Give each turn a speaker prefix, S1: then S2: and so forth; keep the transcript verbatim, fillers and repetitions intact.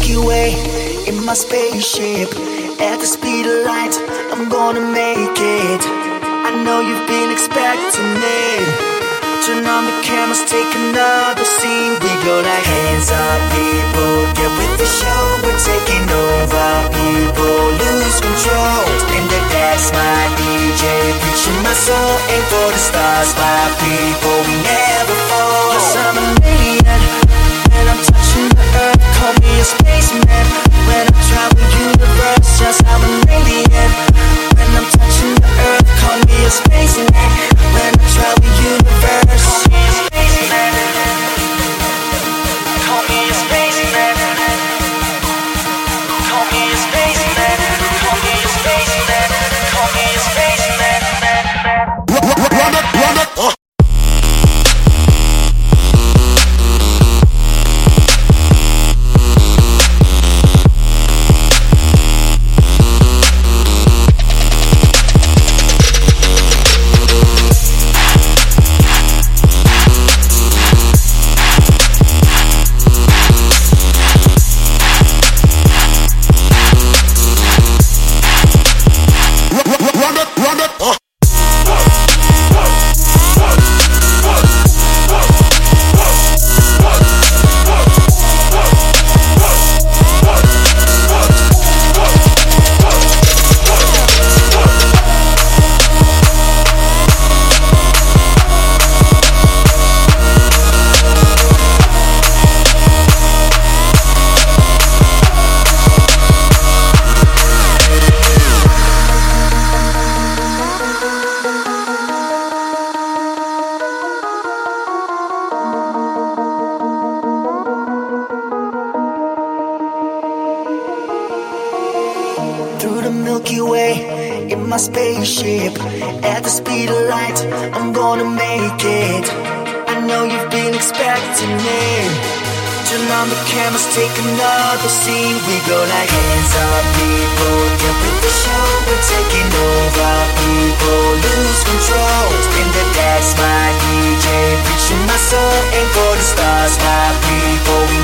S1: Milky Way in my spaceship. At the speed of light, I'm gonna make it. I know you've been expecting it. Turn on the cameras, take another scene. We go like hands up, people, get with the show. We're taking over, people, lose control. Spin the decks, my D J, preaching my soul. Aim for the stars, my people, we never fall. Yes, I'm an alien, and I'm touching the earth. Call me a spaceman. When I travel universe, yes, I'm an alien. When I'm touching the earth, call me a spaceman. When I travel universe, call me a spaceman. Call me a spaceman. Call me a spaceman. Call me a spaceman. Call me a spaceman. Run it, run it. Oh. Through the Milky Way in my spaceship. At the speed of light, I'm gonna make it. I know you've been expecting it. Turn on the cameras, take another scene. We go like hands up, people, get with the show. We're taking over, people, lose control. Spin the decks, my D J, preaching my soul. Aim for the stars, my people, we